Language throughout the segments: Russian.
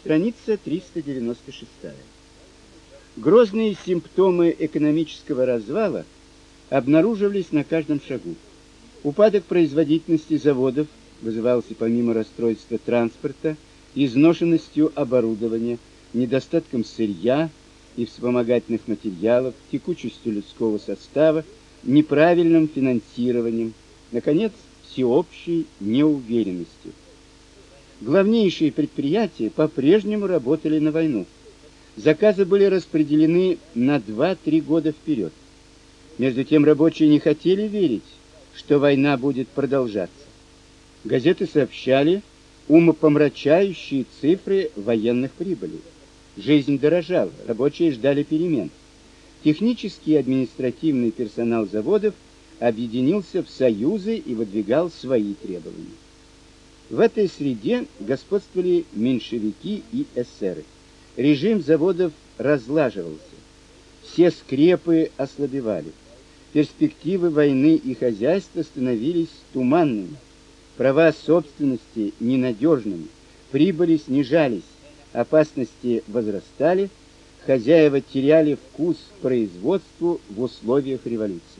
Страница 396. Грозные симптомы экономического развала обнаруживались на каждом шагу. Упадок производительности заводов вызывался помимо расстройства транспорта, изношенностью оборудования, недостатком сырья и вспомогательных материалов, текучестью людского состава, неправильным финансированием, наконец, всеобщей неуверенностью. Главнейшие предприятия по-прежнему работали на войну. Заказы были распределены на 2-3 года вперед. Между тем рабочие не хотели верить, что война будет продолжаться. Газеты сообщали умопомрачающие цифры военных прибылей. Жизнь дорожала, рабочие ждали перемен. Технический и административный персонал заводов объединился в союзы и выдвигал свои требования. В этой среде господствовали меньшевики и эсеры. Режим заводов разлаживался. Все скрепы ослабевали. Перспективы войны и хозяйства становились туманными. Права собственности ненадежными. Прибыли снижались. Опасности возрастали. Хозяева теряли вкус к производству в условиях революции.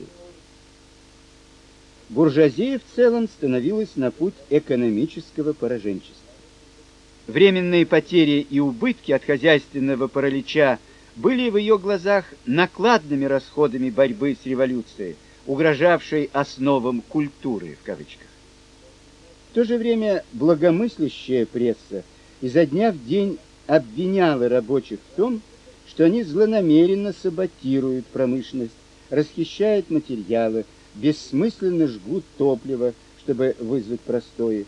Буржуазия в целом становилась на путь экономического пораженчества. Временные потери и убытки от хозяйственного паралича были в ее глазах накладными расходами борьбы с революцией, угрожавшей основам культуры в кавычках. В то же время благомыслящая пресса изо дня в день обвиняла рабочих в том, что они злонамеренно саботируют промышленность, расхищают материалы, бессмысленно жгут топливо, чтобы вызвать простои.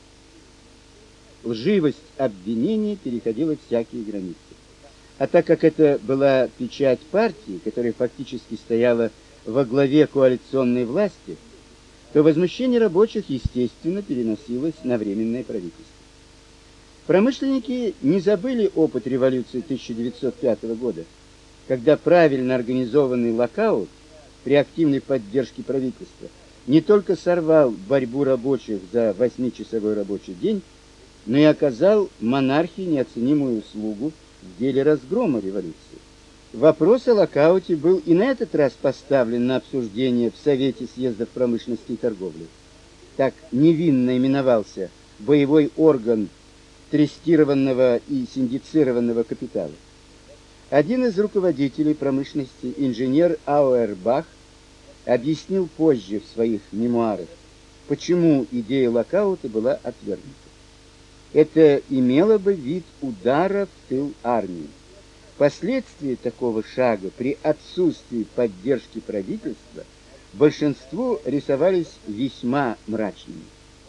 Лживость обвинений переходила всякие границы. А так как это была печать партии, которая фактически стояла во главе коалиционной власти, то возмущение рабочих, естественно, переносилось на временное правительство. Промышленники не забыли опыт революции 1905 года, когда правильно организованный локаут при активной поддержке правительства не только сорвал борьбу рабочих за 8-часовой рабочий день, но и оказал монархии неоценимую услугу в деле разгрома революции. Вопрос о локауте был и на этот раз поставлен на обсуждение в Совете съездов промышленности и торговли. Так невинно именовался боевой орган трестированного и синдицированного капитала. Один из руководителей промышленности, инженер Ауэрбах, объяснил позже в своих мемуарах, почему идея локаута была отвергнута. Это имело бы вид удара в тыл армии. Последствия такого шага при отсутствии поддержки правительства большинству рисовались весьма мрачными.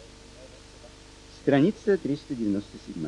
Страница 397.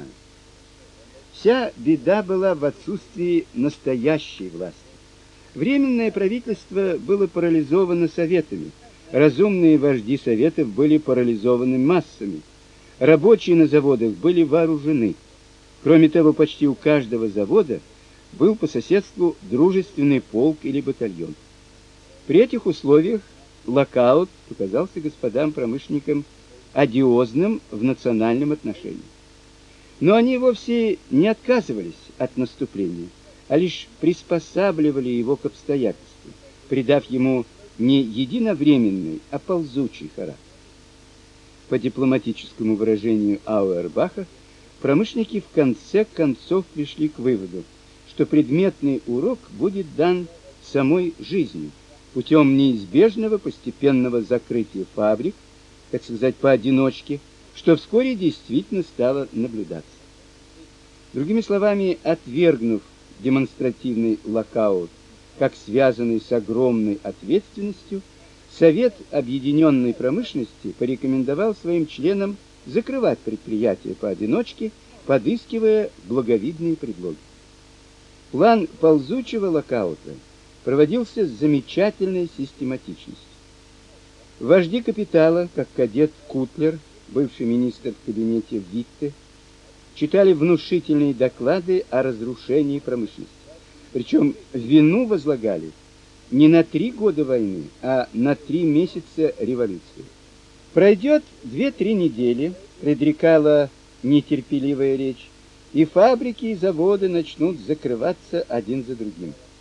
Вся беда была в отсутствии настоящей власти. Временное правительство было парализовано советами, разумные вожди советов были парализованы массами, рабочие на заводах были вооружены. Кроме того, почти у каждого завода был по соседству дружественный полк или батальон. При этих условиях локаут показался господам промышленникам одиозным в национальном отношении. Но они вовсе не отказывались от наступления, а лишь приспосабливали его к обстоятельствам, придав ему не единовременный, а ползучий характер. По дипломатическому выражению Ауэрбаха, промышленники в конце концов пришли к выводу, что предметный урок будет дан самой жизнью, путем неизбежного постепенного закрытия фабрик, так сказать, поодиночке, что вскоре действительно стало наблюдаться. Другими словами, отвергнув демонстративный локаут как связанный с огромной ответственностью, Совет объединенной промышленности порекомендовал своим членам закрывать предприятия поодиночке, подыскивая благовидные предлоги. План ползучего локаута проводился с замечательной систематичностью. Вожди капитала, как кадет Кутлер, бывший министр в кабинете Витте, читали внушительные доклады о разрушении промышленности. Причем вину возлагали не на 3 года войны, а на 3 месяца революции. Пройдет 2-3 недели, предрекала нетерпеливая речь, и фабрики и заводы начнут закрываться один за другим.